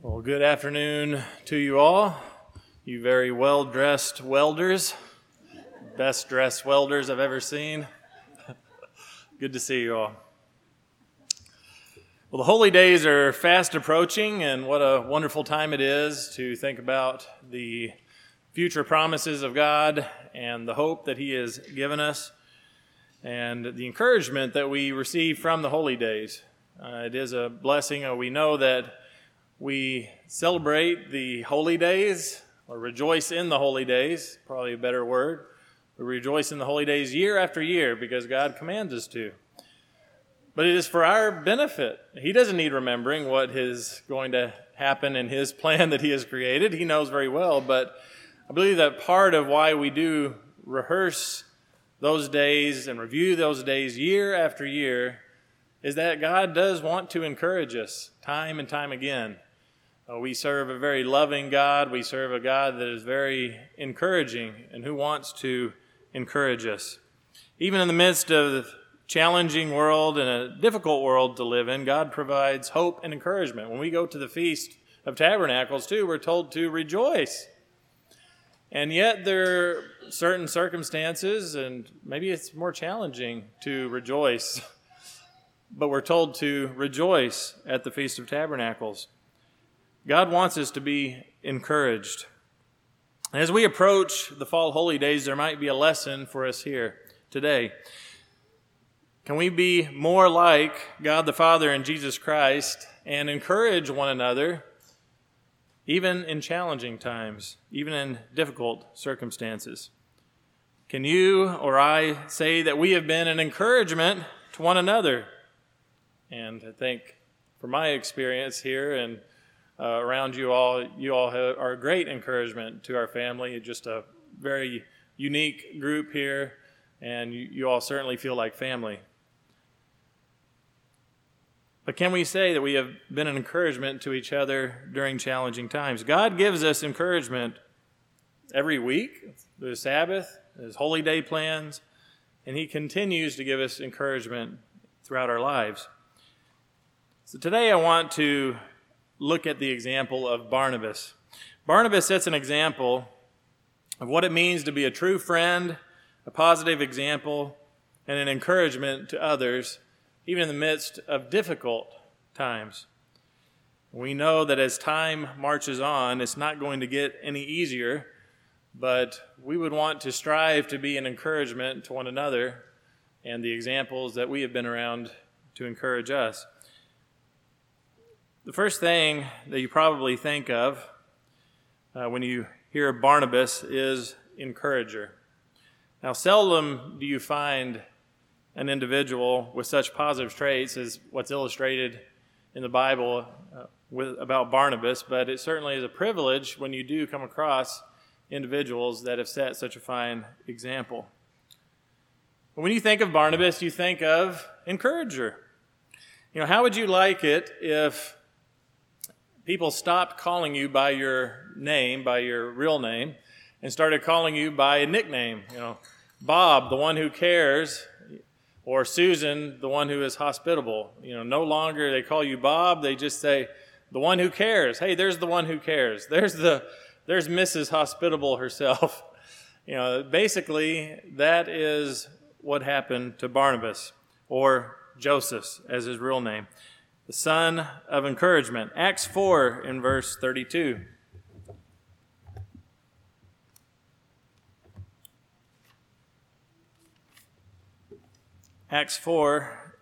Well, good afternoon to you all, you very well-dressed welders, best dressed welders I've ever seen. Good to see you all. Well, the holy days are fast approaching, and what a wonderful time it is to think about the future promises of God and the hope that He has given us and the encouragement that we receive from the holy days. It is a blessing. We know that we celebrate the holy days, or rejoice in the holy days, probably a better word. We rejoice in the holy days year after year because God commands us to. But it is for our benefit. He doesn't need remembering what is going to happen in His plan that He has created. He knows very well, but I believe that part of why we do rehearse those days and review those days year after year is that God does want to encourage us time and time again. We serve a very loving God. We serve a God that is very encouraging and who wants to encourage us. Even in the midst of the challenging world and a difficult world to live in, God provides hope and encouragement. When we go to the Feast of Tabernacles, too, we're told to rejoice. And yet there are certain circumstances, and maybe it's more challenging to rejoice, but we're told to rejoice at the Feast of Tabernacles. God wants us to be encouraged. As we approach the fall holy days, there might be a lesson for us here today. Can we be more like God the Father and Jesus Christ and encourage one another even in challenging times, even in difficult circumstances? Can you or I say that we have been an encouragement to one another? And I think from my experience here and around you all are a great encouragement to our family. Just a very unique group here, and you all certainly feel like family. But can we say that we have been an encouragement to each other during challenging times? God gives us encouragement every week, the Sabbath, His holy day plans, and He continues to give us encouragement throughout our lives. So today I want to look at the example of Barnabas. Barnabas sets an example of what it means to be a true friend, a positive example, and an encouragement to others, even in the midst of difficult times. We know that as time marches on, it's not going to get any easier, but we would want to strive to be an encouragement to one another and the examples that we have been around to encourage us. The first thing that you probably think of when you hear of Barnabas is encourager. Now, seldom do you find an individual with such positive traits as what's illustrated in the Bible about Barnabas, but it certainly is a privilege when you do come across individuals that have set such a fine example. When you think of Barnabas, you think of encourager. You know, how would you like it if people stopped calling you by your name, by your real name, and started calling you by a nickname? You know, Bob, the one who cares, or Susan, the one who is hospitable. You know, no longer they call you Bob, they just say, the one who cares. Hey, there's the one who cares. There's Mrs. Hospitable herself. You know, basically, that is what happened to Barnabas, or Joseph as his real name, the son of encouragement. Acts 4 in verse 32. Acts 4,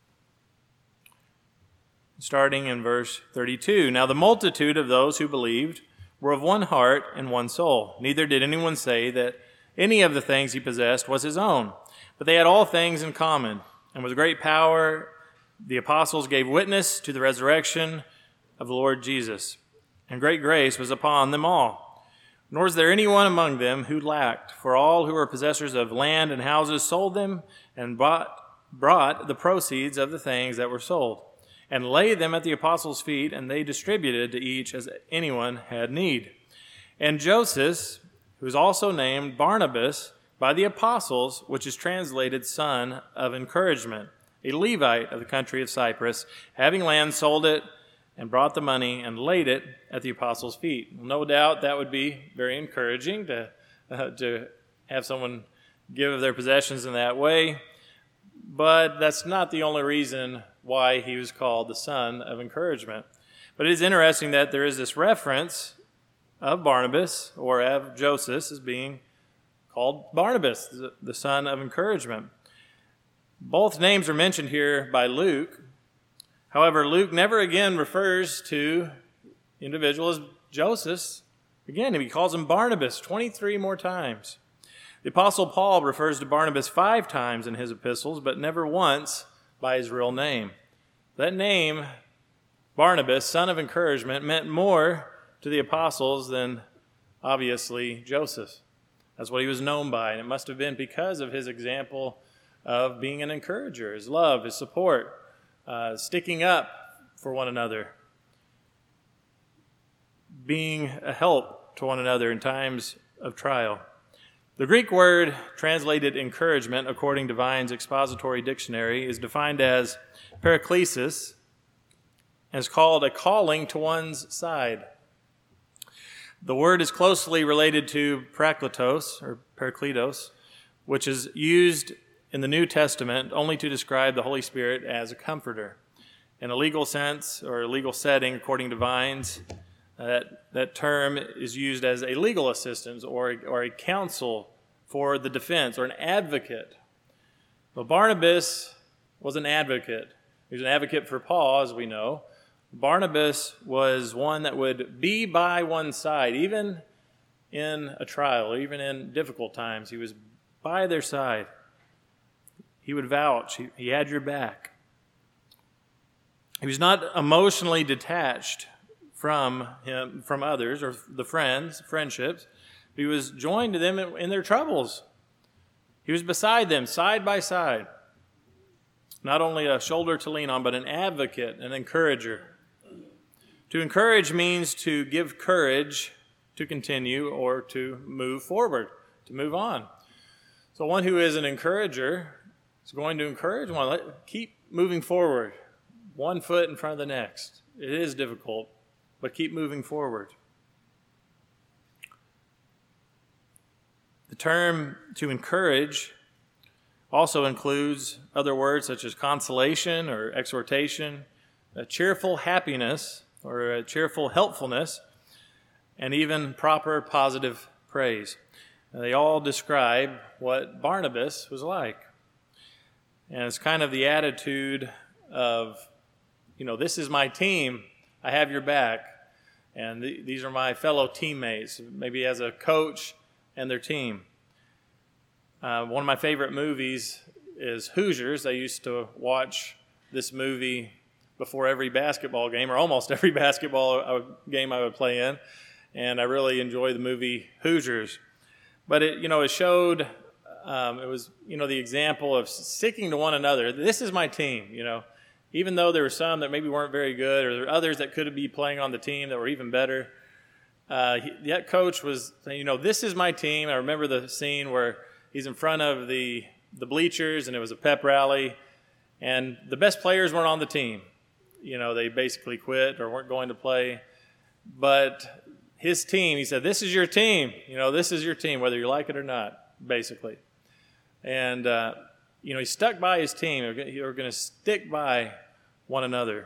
starting in verse 32. Now the multitude of those who believed were of one heart and one soul. Neither did anyone say that any of the things he possessed was his own, but they had all things in common. And with great power the apostles gave witness to the resurrection of the Lord Jesus, and great grace was upon them all. Nor was there anyone among them who lacked, for all who were possessors of land and houses sold them and brought the proceeds of the things that were sold, and laid them at the apostles' feet, and they distributed to each as anyone had need. And Joseph, who is also named Barnabas by the apostles, which is translated son of encouragement, a Levite of the country of Cyprus, having land sold it, and brought the money and laid it at the apostles' feet. No doubt that would be very encouraging to have someone give of their possessions in that way, but that's not the only reason why he was called the son of encouragement. But it is interesting that there is this reference of Barnabas, or of Joseph, as being called Barnabas, the son of encouragement. Both names are mentioned here by Luke. However, Luke never again refers to individual as Joseph. Again, he calls him Barnabas 23 more times. The Apostle Paul refers to Barnabas 5 times in his epistles, but never once by his real name. That name, Barnabas, son of encouragement, meant more to the apostles than, obviously, Joseph. That's what he was known by, and it must have been because of his example of being an encourager, his love, his support, sticking up for one another, being a help to one another in times of trial. The Greek word translated encouragement, according to Vine's Expository Dictionary, is defined as paraklesis, and is called a calling to one's side. The word is closely related to parakletos, or parakletos, which is used in the New Testament only to describe the Holy Spirit as a comforter. In a legal sense, or a legal setting, according to Vines, that term is used as a legal assistance or a counsel for the defense, or an advocate. Well, Barnabas was an advocate. He was an advocate for Paul, as we know. Barnabas was one that would be by one's side, even in a trial, even in difficult times. He was by their side. He would vouch. He had your back. He was not emotionally detached from others, or the friendships. He was joined to them in their troubles. He was beside them, side by side. Not only a shoulder to lean on, but an advocate, an encourager. To encourage means to give courage to continue or to move forward, to move on. So one who is an encourager is going to encourage one. Keep moving forward, one foot in front of the next. It is difficult, but keep moving forward. The term to encourage also includes other words such as consolation or exhortation, a cheerful happiness or a cheerful helpfulness, and even proper positive praise. Now, they all describe what Barnabas was like. And it's kind of the attitude of, this is my team, I have your back, and these are my fellow teammates, maybe as a coach and their team. One of my favorite movies is Hoosiers. I used to watch this movie before every basketball game, or almost every basketball game I would play in, and I really enjoy the movie Hoosiers. But it showed, it was the example of sticking to one another. This is my team, even though there were some that maybe weren't very good, or there were others that could be playing on the team that were even better. That coach was saying, this is my team. I remember the scene where he's in front of the bleachers, and it was a pep rally, and the best players weren't on the team. They basically quit or weren't going to play. But his team, he said, this is your team. This is your team, whether you like it or not, basically. And, he stuck by his team. They were going to stick by one another.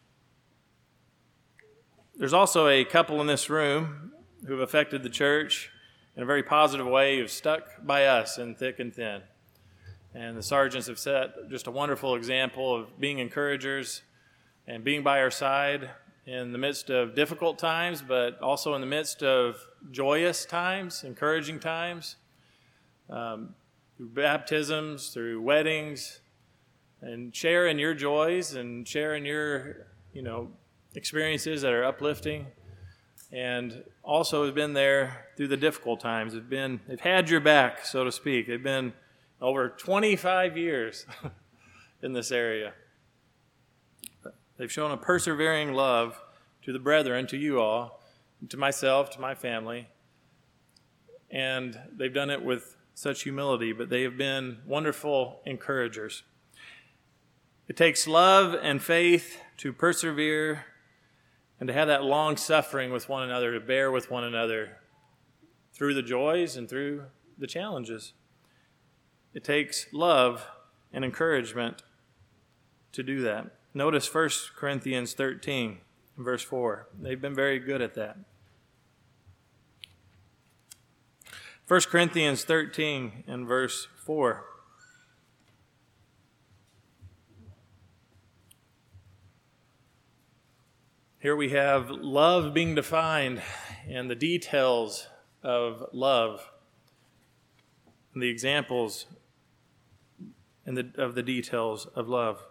There's also a couple in this room who have affected the church in a very positive way, who've stuck by us in thick and thin. And the sergeants have set just a wonderful example of being encouragers and being by our side in the midst of difficult times, but also in the midst of joyous times, encouraging times, through baptisms, through weddings, and share in your joys and share in your, experiences that are uplifting. And also have been there through the difficult times. They've had your back, so to speak. They've been over 25 years in this area. They've shown a persevering love to the brethren, to you all, to myself, to my family. And they've done it with such humility, but they have been wonderful encouragers. It takes love and faith to persevere and to have that long suffering with one another, to bear with one another through the joys and through the challenges. It takes love and encouragement to do that. Notice 1 Corinthians 13, verse 4. They've been very good at that. 1 Corinthians 13 and verse 4. Here we have love being defined and the details of love and the examples of the details of love.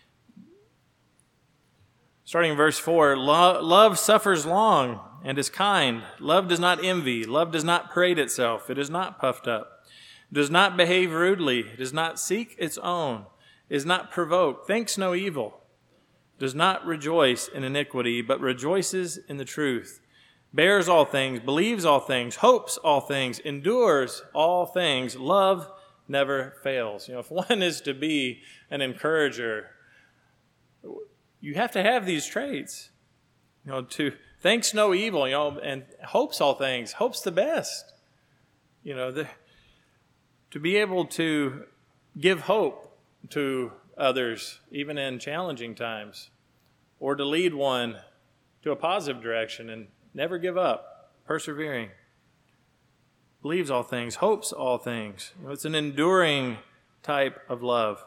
Starting in verse 4, love suffers long and is kind. Love does not envy. Love does not parade itself. It is not puffed up. It does not behave rudely. It does not seek its own. It is not provoked. Thinks no evil. Does not rejoice in iniquity, but rejoices in the truth. Bears all things, believes all things, hopes all things, endures all things. Love never fails. If one is to be an encourager, you have to have these traits. To thinks no evil, and hopes all things, hopes the best. To be able to give hope to others, even in challenging times, or to lead one to a positive direction and never give up, persevering. Believes all things, hopes all things. It's an enduring type of love.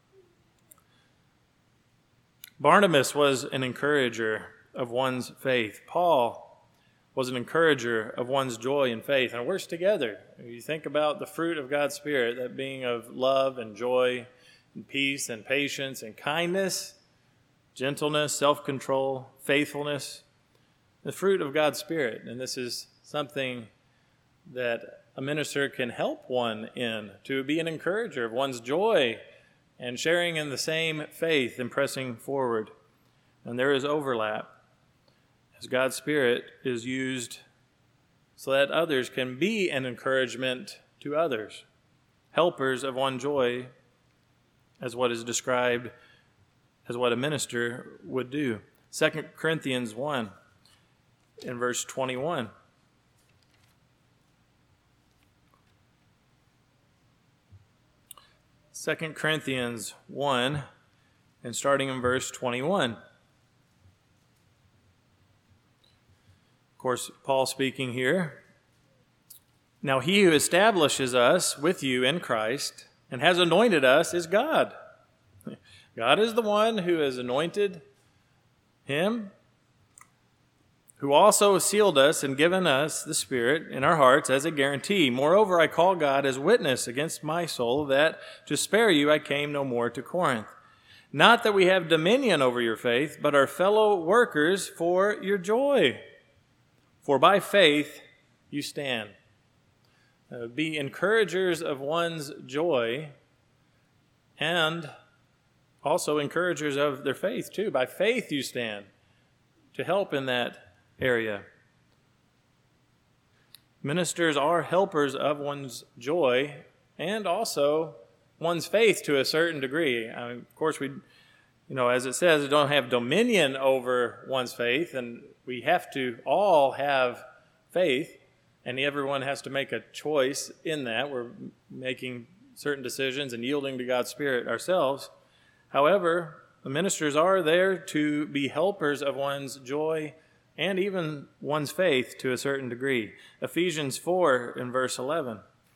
Barnabas was an encourager of one's faith. Paul was an encourager of one's joy and faith. And it works together. You think about the fruit of God's Spirit, that being of love and joy and peace and patience and kindness, gentleness, self-control, faithfulness, the fruit of God's Spirit. And this is something that a minister can help one in, to be an encourager of one's joy and sharing in the same faith and pressing forward. And there is overlap as God's Spirit is used so that others can be an encouragement to others, helpers of one joy, as what is described as what a minister would do. 2 Corinthians 1 in verse 21. Second Corinthians 1 and starting in verse 21. Of course, Paul speaking here. Now he who establishes us with you in Christ and has anointed us is God. God is the one who has anointed him, who also sealed us and given us the Spirit in our hearts as a guarantee. Moreover, I call God as witness against my soul that to spare you I came no more to Corinth. Not that we have dominion over your faith, but are fellow workers for your joy. For by faith you stand. Be encouragers of one's joy and also encouragers of their faith too. By faith you stand to help in that area. Ministers are helpers of one's joy and also one's faith to a certain degree. Of course, as it says, we don't have dominion over one's faith, and we have to all have faith, and everyone has to make a choice in that. We're making certain decisions and yielding to God's Spirit ourselves. However, the ministers are there to be helpers of one's joy and even one's faith to a certain degree. Ephesians 4 in verse 11.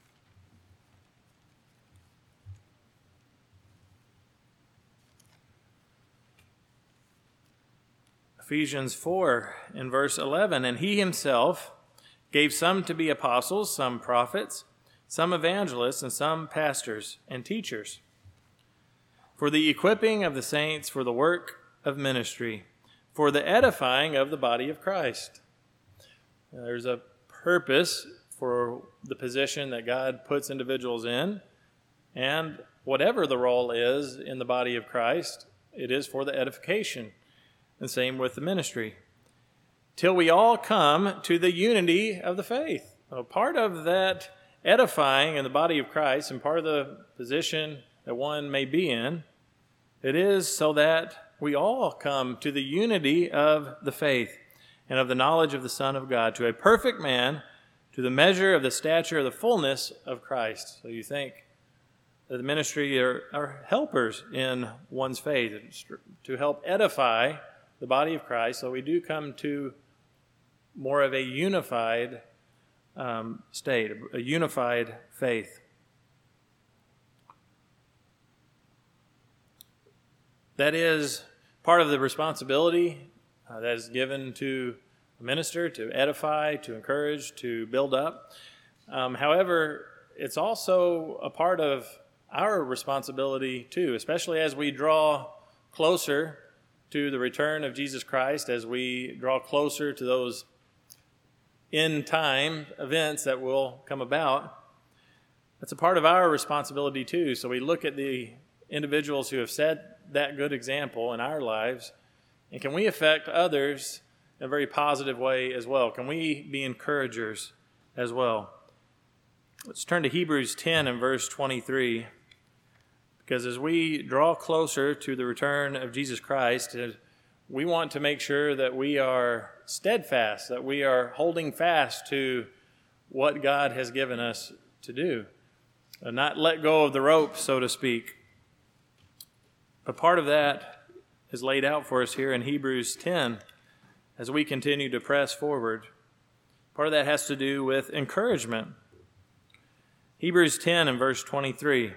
Ephesians 4 in verse 11. And he himself gave some to be apostles, some prophets, some evangelists, and some pastors and teachers, for the equipping of the saints for the work of ministry, for the edifying of the body of Christ. There's a purpose for the position that God puts individuals in, and whatever the role is in the body of Christ, it is for the edification. And same with the ministry. Till we all come to the unity of the faith. Part of that edifying in the body of Christ and part of the position that one may be in, it is so that we all come to the unity of the faith and of the knowledge of the Son of God, to a perfect man, to the measure of the stature of the fullness of Christ. So you think that the ministry are helpers in one's faith to help edify the body of Christ, so we do come to more of a unified state, a unified faith. That is part of the responsibility that is given to a minister, to edify, to encourage, to build up. However, it's also a part of our responsibility too, especially as we draw closer to the return of Jesus Christ, as we draw closer to those end time events that will come about. That's a part of our responsibility too. So we look at the individuals who have set that good example in our lives, and can we affect others in a very positive way as well? Can we be encouragers as well? Let's turn to Hebrews 10 and verse 23, because as we draw closer to the return of Jesus Christ, we want to make sure that we are steadfast, that we are holding fast to what God has given us to do, and not let go of the rope, so to speak. A part of that is laid out for us here in Hebrews 10 as we continue to press forward. Part of that has to do with encouragement. Hebrews 10 and verse 23.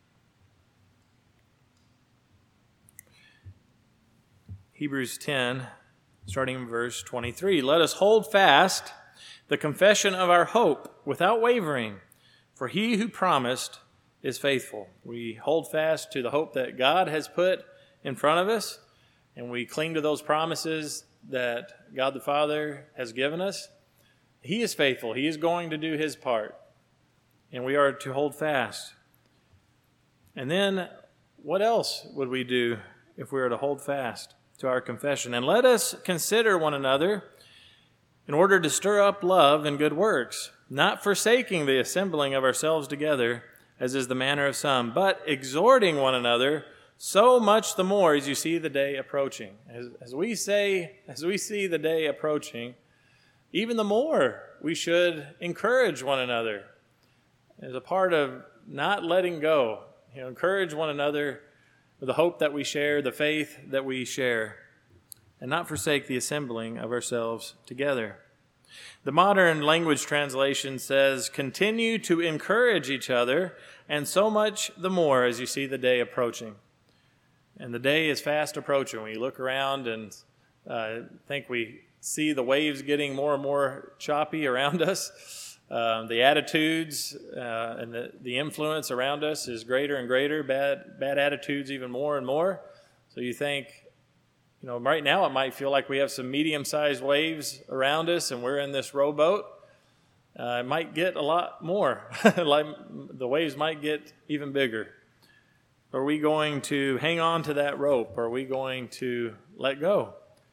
Hebrews 10, starting in verse 23. Let us hold fast the confession of our hope without wavering, for he who promised is faithful. We hold fast to the hope that God has put in front of us, and we cling to those promises that God the Father has given us. He is faithful. He is going to do his part, and we are to hold fast. And then what else would we do if we were to hold fast to our confession? And let us consider one another in order to stir up love and good works, not forsaking the assembling of ourselves together, as is the manner of some, but exhorting one another, so much the more as you see the day approaching. As we see the day approaching, even the more we should encourage one another. As a part of not letting go, encourage one another with the hope that we share, the faith that we share, and not forsake the assembling of ourselves together. The modern language translation says, continue to encourage each other, and so much the more as you see the day approaching. And the day is fast approaching. We look around and think we see the waves getting more and more choppy around us. The attitudes and the influence around us is greater and greater, bad attitudes even more and more. So you think, right now it might feel like we have some medium-sized waves around us and we're in this rowboat. It might get a lot more. Like the waves might get even bigger. Are we going to hang on to that rope? Are we going to let go?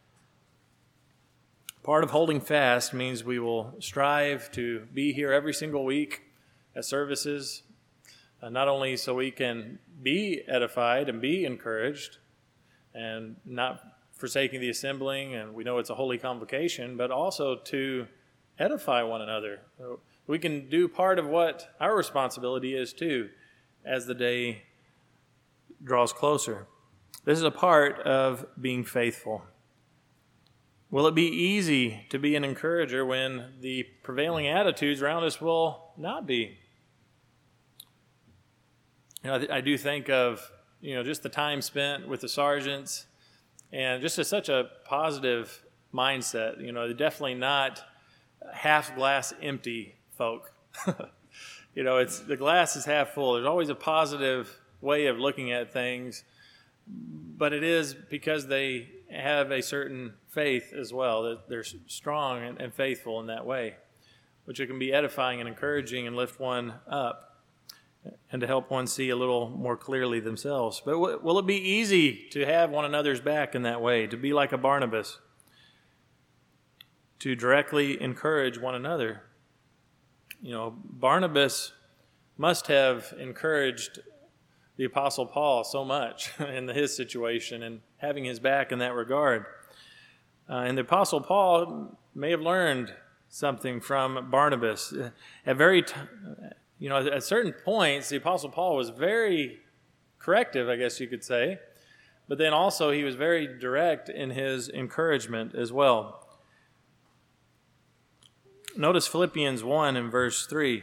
Part of holding fast means we will strive to be here every single week at services, not only so we can be edified and be encouraged and not forsaking the assembling, and we know it's a holy convocation, but also to edify one another. We can do part of what our responsibility is too as the day draws closer. This is a part of being faithful. Will it be easy to be an encourager when the prevailing attitudes around us will not be? I do think of, just the time spent with the sergeants, and just such a positive mindset. They're definitely not half glass empty folk. It's the glass is half full. There's always a positive way of looking at things, but it is because they have a certain faith as well, that they're strong and faithful in that way, which it can be edifying and encouraging and lift one up and to help one see a little more clearly themselves. But will it be easy to have one another's back in that way, to be like a Barnabas, to directly encourage one another? Barnabas must have encouraged the Apostle Paul so much in his situation, and having his back in that regard. And the Apostle Paul may have learned something from Barnabas. At certain points, the Apostle Paul was very corrective, I guess you could say, but then also he was very direct in his encouragement as well. Notice Philippians 1 and verse 3.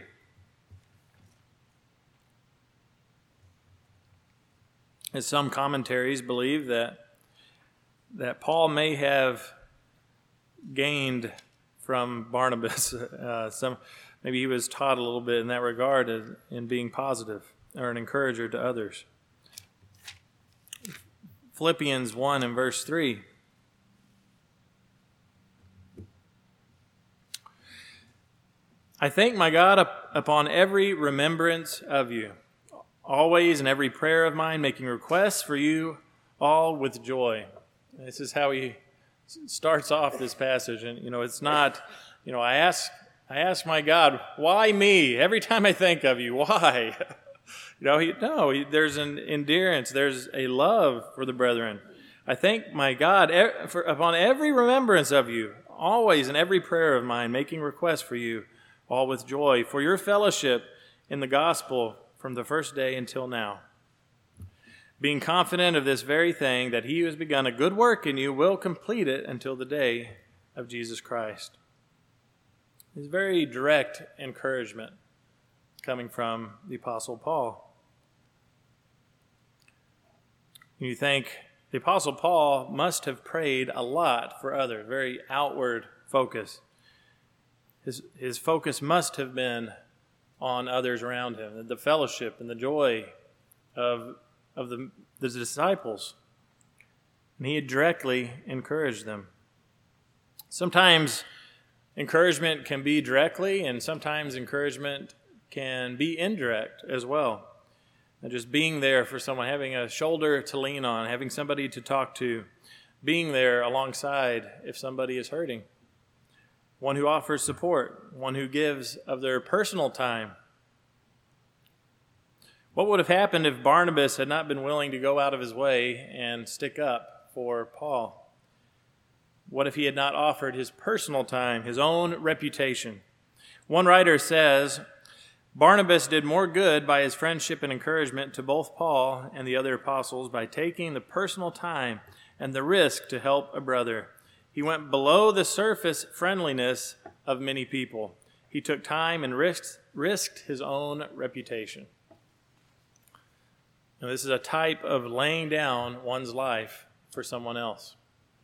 As some commentaries believe that Paul may have gained from Barnabas. Maybe he was taught a little bit in that regard in being positive or an encourager to others. Philippians 1 and verse 3. I thank my God upon every remembrance of you, always in every prayer of mine, making requests for you all with joy. This is how he starts off this passage. And, it's not, I ask my God, why me? Every time I think of you, why? There's an endurance. There's a love for the brethren. I thank my God upon every remembrance of you, always in every prayer of mine, making requests for you, all with joy, for your fellowship in the gospel from the first day until now. Being confident of this very thing, that he who has begun a good work in you will complete it until the day of Jesus Christ. It's very direct encouragement coming from the Apostle Paul. You think the Apostle Paul must have prayed a lot for others, very outward focus. His focus must have been on others around him, the fellowship and the joy of the disciples. And he had directly encouraged them. Sometimes encouragement can be directly, and sometimes encouragement can be indirect as well. And just being there for someone, having a shoulder to lean on, having somebody to talk to, being there alongside if somebody is hurting. One who offers support, one who gives of their personal time. What would have happened if Barnabas had not been willing to go out of his way and stick up for Paul? What if he had not offered his personal time, his own reputation? One writer says, Barnabas did more good by his friendship and encouragement to both Paul and the other apostles by taking the personal time and the risk to help a brother. He went below the surface friendliness of many people. He took time and risked his own reputation. Now, this is a type of laying down one's life for someone else.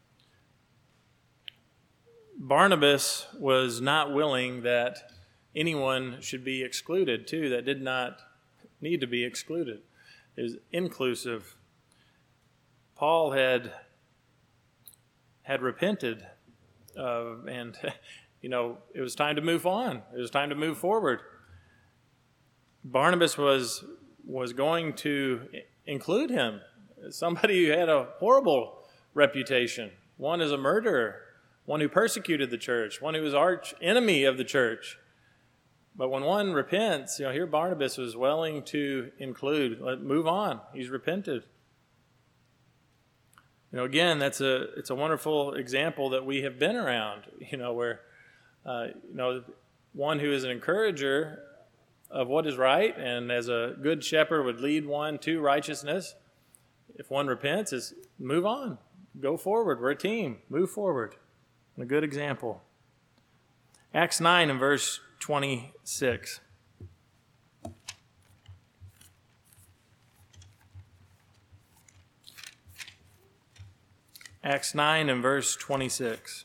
Barnabas was not willing that anyone should be excluded, too, that did not need to be excluded. It was inclusive. Paul had repented, and it was time to move on. It was time to move forward. Barnabas was going to include him, somebody who had a horrible reputation, one as a murderer, one who persecuted the church, one who was arch enemy of the church. But when one repents, here Barnabas was willing to include, move on. He's repented. Again, it's a wonderful example that we have been around, where, one who is an encourager of what is right and as a good shepherd would lead one to righteousness. If one repents, is move on, go forward. We're a team, move forward. And a good example. Acts 9 and verse 26. Acts 9 and verse 26.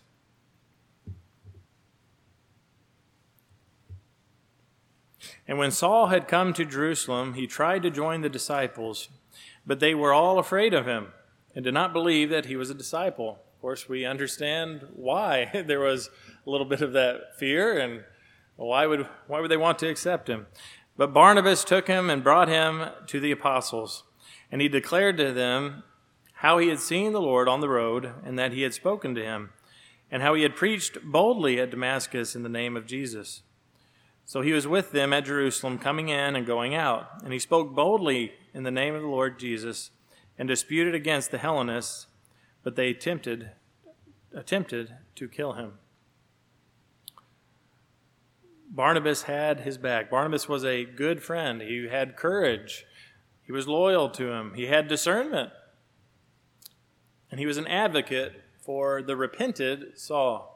And when Saul had come to Jerusalem, he tried to join the disciples, but they were all afraid of him and did not believe that he was a disciple. Of course, we understand why there was a little bit of that fear, and why would they want to accept him? But Barnabas took him and brought him to the apostles, and he declared to them how he had seen the Lord on the road, and that he had spoken to him, and how he had preached boldly at Damascus in the name of Jesus. So he was with them at Jerusalem, coming in and going out, and he spoke boldly in the name of the Lord Jesus, and disputed against the Hellenists, but they attempted to kill him. Barnabas had his back. Barnabas was a good friend. He had courage. He was loyal to him. He had discernment. And he was an advocate for the repented Saul.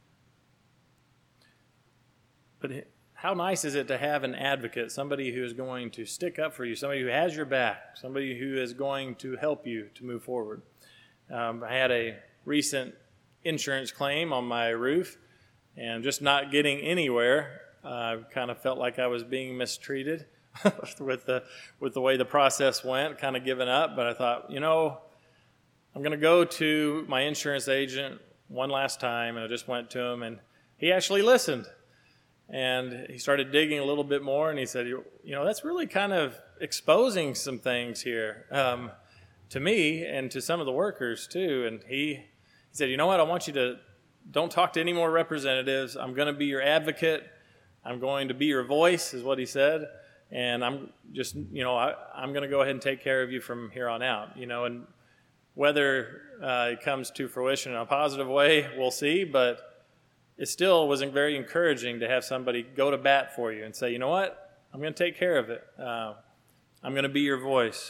But how nice is it to have an advocate, somebody who is going to stick up for you, somebody who has your back, somebody who is going to help you to move forward. I had a recent insurance claim on my roof, and just not getting anywhere. I kind of felt like I was being mistreated with the way the process went, kind of giving up. But I thought, I'm going to go to my insurance agent one last time, and I just went to him, and he actually listened. And he started digging a little bit more, and he said, that's really kind of exposing some things here to me and to some of the workers too. And he said, you know what, I want you to don't talk to any more representatives. I'm going to be your advocate. I'm going to be your voice, is what he said. And I'm just, I'm going to go ahead and take care of you from here on out. And whether it comes to fruition in a positive way, we'll see. But it still was very encouraging to have somebody go to bat for you and say, you know what, I'm going to take care of it. I'm going to be your voice.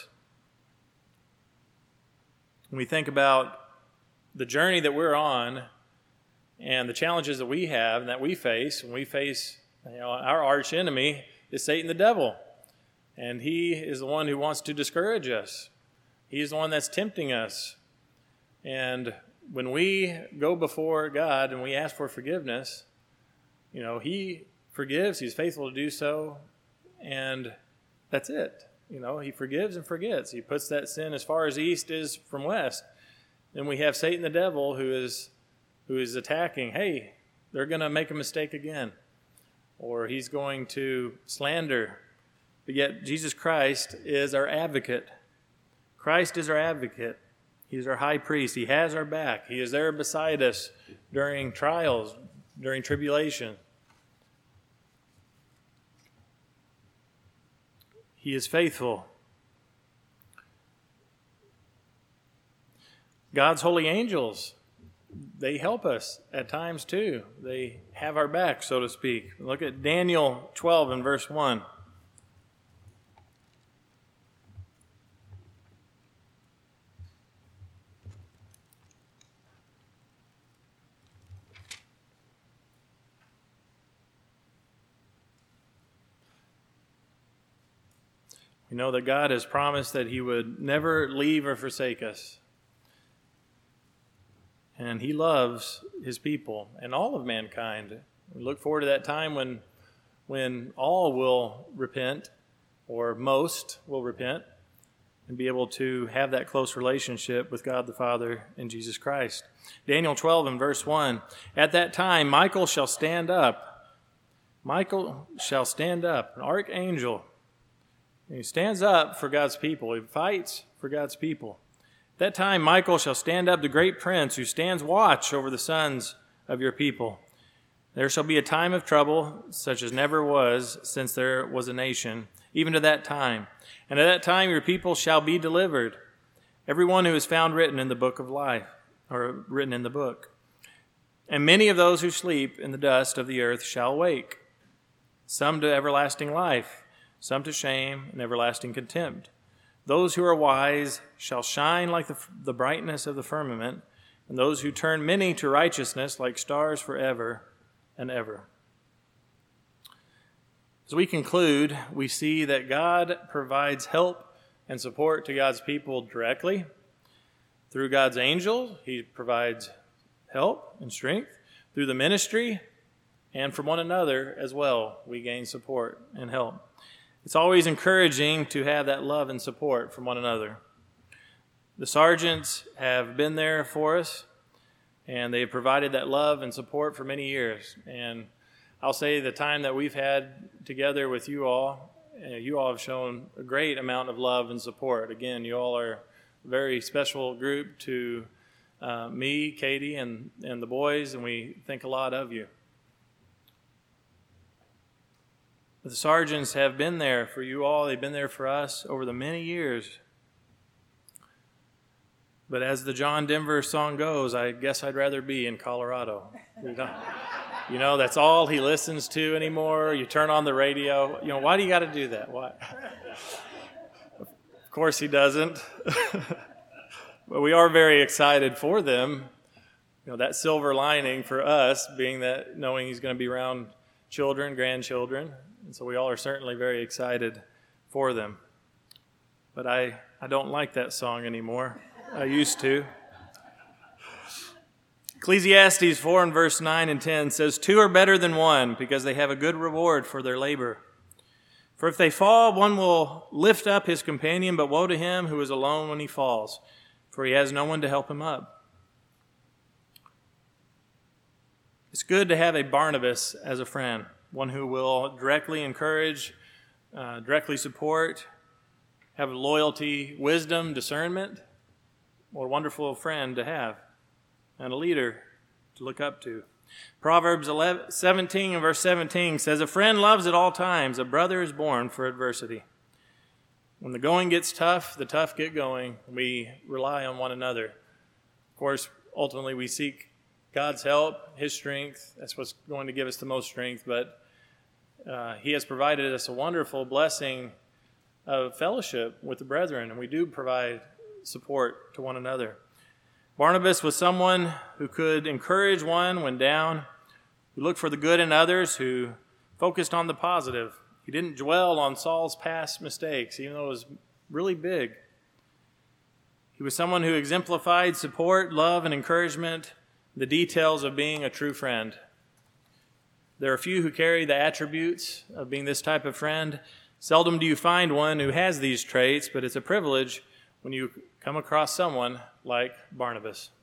When we think about the journey that we're on and the challenges that we have and that we face, when we face, our arch enemy is Satan the devil. And he is the one who wants to discourage us. He's the one that's tempting us. And when we go before God and we ask for forgiveness, he forgives. He's faithful to do so. And that's it. He forgives and forgets. He puts that sin as far as east is from west. Then we have Satan the devil who is attacking. Hey, they're going to make a mistake again. Or he's going to slander. But yet Jesus Christ is our advocate. Christ is our advocate. He's our high priest. He has our back. He is there beside us during trials, during tribulation. He is faithful. God's holy angels, they help us at times too. They have our back, so to speak. Look at Daniel 12 and verse 1. We know that God has promised that he would never leave or forsake us. And he loves his people and all of mankind. We look forward to that time when all will repent, or most will repent, and be able to have that close relationship with God the Father and Jesus Christ. Daniel 12 and verse 1. At that time, Michael shall stand up. Michael shall stand up, an archangel. He stands up for God's people. He fights for God's people. At that time, Michael shall stand up, the great prince who stands watch over the sons of your people. There shall be a time of trouble, such as never was since there was a nation, even to that time. And at that time, your people shall be delivered, everyone who is found written in the book of life, or written in the book. And many of those who sleep in the dust of the earth shall wake, some to everlasting life, some to shame and everlasting contempt. Those who are wise shall shine like the brightness of the firmament, and those who turn many to righteousness like stars forever and ever. As we conclude, we see that God provides help and support to God's people directly. Through God's angels, he provides help and strength. Through the ministry and from one another as well, we gain support and help. It's always encouraging to have that love and support from one another. The sergeants have been there for us, and they have provided that love and support for many years. And I'll say the time that we've had together with you all have shown a great amount of love and support. Again, you all are a very special group to me, Katie, and the boys, and we think a lot of you. The sergeants have been there for you all. They've been there for us over the many years. But as the John Denver song goes, I guess I'd rather be in Colorado. You know, that's all he listens to anymore. You turn on the radio. You know, why do you got to do that? Why? Of course he doesn't. But we are very excited for them. You know, that silver lining for us being that knowing he's going to be around children, grandchildren. And so we all are certainly very excited for them. But I don't like that song anymore. I used to. Ecclesiastes 4 and verse 9 and 10 says, 2 are better than one, because they have a good reward for their labor. For if they fall, one will lift up his companion, but woe to him who is alone when he falls, for he has no one to help him up. It's good to have a Barnabas as a friend, one who will directly encourage, directly support, have loyalty, wisdom, discernment. What a wonderful friend to have, and a leader to look up to. Proverbs 17 and verse 17 says, a friend loves at all times, a brother is born for adversity. When the going gets tough, the tough get going. We rely on one another. Of course, ultimately we seek God's help, his strength. That's what's going to give us the most strength, but he has provided us a wonderful blessing of fellowship with the brethren, and we do provide support to one another. Barnabas was someone who could encourage one when down, who looked for the good in others, who focused on the positive. He didn't dwell on Saul's past mistakes, even though it was really big. He was someone who exemplified support, love, and encouragement, the details of being a true friend. There are few who carry the attributes of being this type of friend. Seldom do you find one who has these traits, but it's a privilege when you come across someone like Barnabas.